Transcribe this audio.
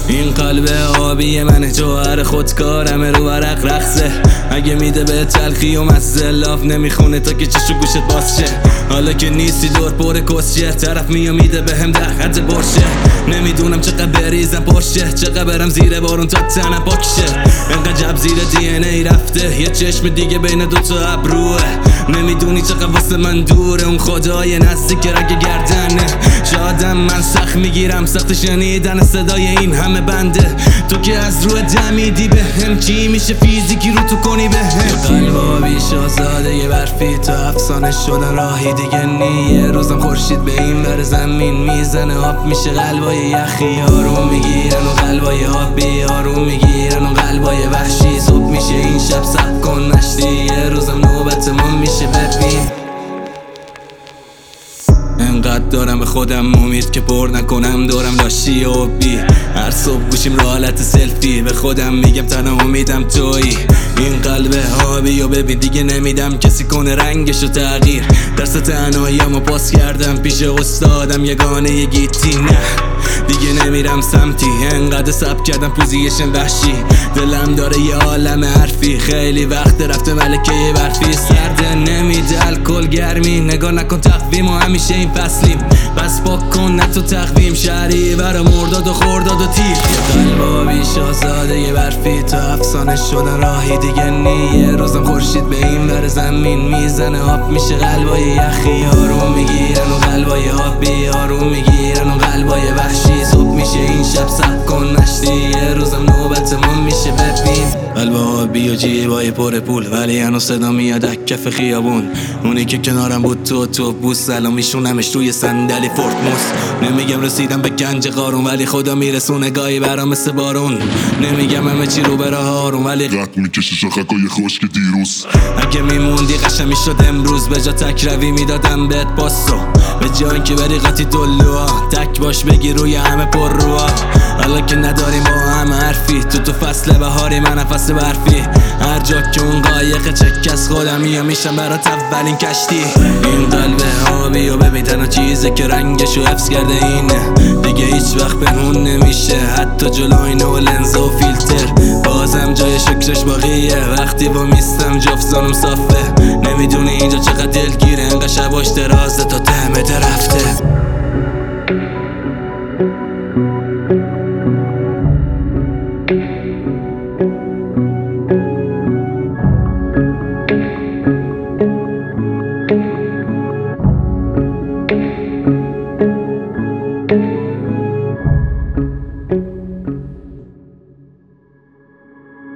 این قلب آبی من جوهر خودکارم رو ورق رقصه. اگه میده به تلخی و مزه لاف نمیخونه تا که چشو گوشت باز شه. حالا که نیستی دور پر کسیه طرف میده به هم در حد برشه. نمیدونم چقدر بریزم پرشه، چقدر برم زیر بارون تا تنم پاکشه. انقدر جب زیر دی ان ای رفته، یه چشم دیگه بین دوتا ابروه. نمیدونی چقدر واسه من دوره اون خدای نزدیک رگ گردنه. شادم من سخت میگیرم، سخت شنیدن صدای این همه بنده. تو که از روی دمیدی به هم چی میشه فیزیکی رو تو کنی به هم. قلبا بی شاهزاده یه برفی تو افسانه شدن راهی دیگه نیه. روزم خورشید به این ور زمین میزنه آب میشه قلبای یخی. آروم میگیرن و قلبای آبی آروم میگیرن و قلبای وحشی. صبح میشه این شب سب کن نشتی، یه روزم نوبت ما میشه ببین. انقدر دارم به خودم امید که پر نکنم دورم لاشی و بی. هر صبح گوشیم رو حالت سلفی، به خودم میگم تنها امیدم تویی. این قلب آبی و ببین دیگه نمیدم کسی کنه رنگشو تغییر. درس تنهایی‌مو پاس کردم پیش استادم یگانه یه گیتی. نه دیگه نمیرم سمتی، انقدر سب کردم پوزیشن وحشی. دلم داره یه عالم حرفی، خیلی وقت رفته ملکه برفی. سرده نمیده الکل گرمی، نگاه نکن تقویم و همیشه این فصلیم. بس پاک کن نه تو تقویم شهری برا مرداد و خورداد و تیر. قلبا بی شاهزاده یه برفی تو افسانه شدن راهی دیگه نیه. روزم خورشید به این ور زمین میزنه آب میشه قلبای یخی. آروم میگیرن و قلبای آبی آروم میگیرن و قلبای وحشی. صبح میشه این شب سب کن نشتی، یه روزم نوبت ما میشه ببین. قلب آبی و جیبای پر پول ولی هنوز صدا میاد از کف خیابون. اونی که کنارم بود تو بوس الان میشونمش توی صندلی فورت موس. نمیگم رسیدم به گنج قارون ولی خدا میرسونه گاهی برام مثل بارون. نمیگم همه چی رو به راه آروم ولی قد میکشه شاخکای خشک دیروز. اگه میموندی قشنگ میشد امروز، به جا تک روی میدادم بهت پاسو. به جا اینکه بری قاطی دلوها تک باش بگی روی همه پر روها. حالا که نداریم با هم حرفی، تو فصل بهاری من فصل برفی. هر جا که اون قایق چک از خودم میشم برات اولین کشتی. این قلب آبی و ببین تنها چیزه که رنگشو حفظ کرده اینه. دیگه هیچ وقت پنهون نمیشه حتی جلو آینه و لنز و فیلتر. بازم جای شکرش باقیه وقتی با میستم جفتانم صافه. نمیدونی اینجا چقدر دلگیره، انقدر شباش درازه تا ته رفته.